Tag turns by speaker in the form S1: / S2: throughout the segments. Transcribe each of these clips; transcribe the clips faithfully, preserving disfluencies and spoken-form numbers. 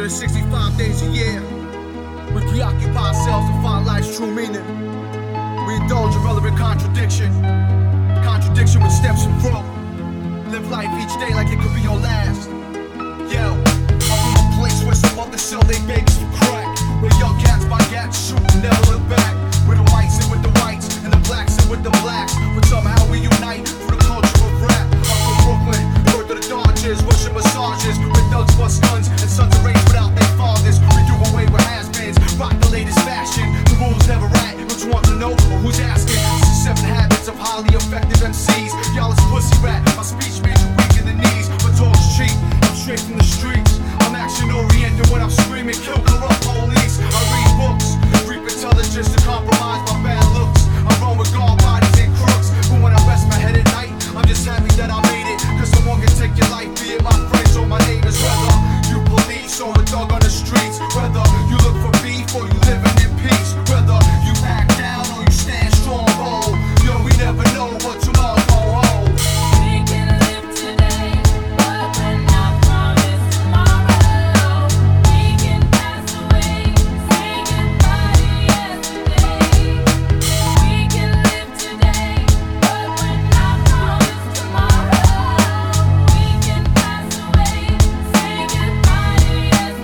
S1: hundred sixty-five days a year, we preoccupy ourselves to find life's true meaning. We indulge in relevant contradiction, contradiction with steps from growth. Live life each day like it could be your last. Yo, I'm from a place where some others sell their babies for crack, where young cats buy gats, shoot and never look back. With the whites and with the whites, and the blacks and with the blacks, but somehow we unite through the culture of rap. I'm from Brooklyn, birth of the Dodgers, Russian massages, with thugs bust guns, and sons are raised without their fathers. We do away with has-beens, rock the latest fashion. The rules never right, don't you want to know who's asking? This is seven habits of highly effective M Cs. Y'all is pussy rat, my speech made you weak in the knees, but talk's cheap. I'm straight from the streets, I'm action-oriented when I'm screaming, kill corrupt police. I read books, reap intelligence to compromise my bad looks. I run with guard bodies and crooks, but when I rest my head at night, I'm just happy that I made it. Cause someone can take your life, be it my friends or my neighbors. Whether you police or a thug on the streets, whether you look for beef or you living in peace, whether you act down or you stand strong, oh, yo, we never know what tomorrow gon' hold.
S2: We can live today, but we're not promised tomorrow. We can pass away, say goodbye to yesterday. We can live today, but we're not promised tomorrow. We can pass away, say goodbye to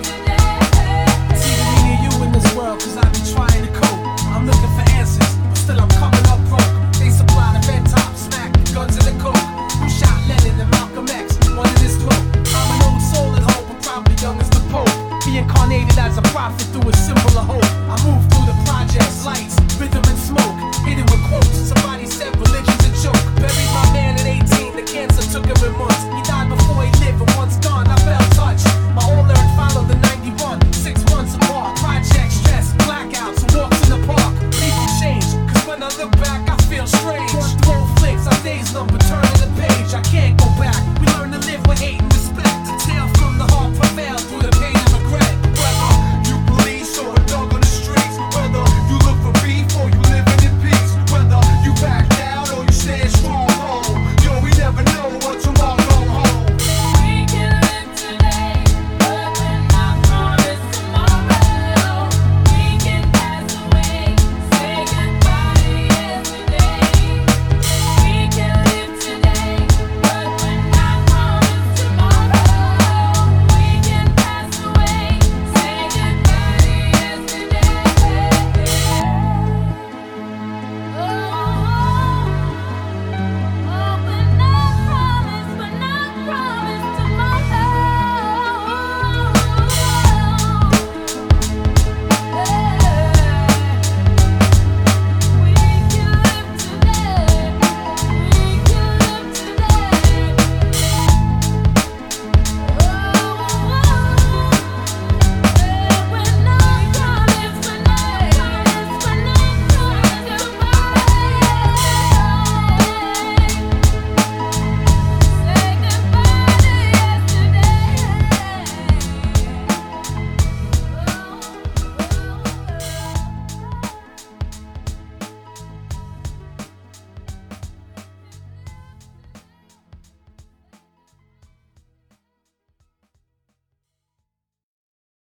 S2: yesterday.
S3: See the meaning of you in this world, cause I've been trying to cope. I'm looking for answers, but still I'm coming up broke. They supply the red top, smack, guns and the coke. Who shot Lennon and Malcolm X? One in his throat. I'm an old soul at home, but probably young as the Pope. Reincarnated as a prophet through a symbol of hope. I move through the projects, lights, rhythm and smoke. Hit it with quotes, somebody said religion's a joke. Buried my man at eighteen, the cancer took him in months. He died before he lived, and once gone, I felt touched. My old learned followed the ninety-one, six months apart. Project stress, blackouts, walks in the park. People change, cause when I look back, I feel strange. Going through old flicks, our days number, turning the page. I can't go back. We learn to live with hate and respect. The tale from the heart prevailed through the pain.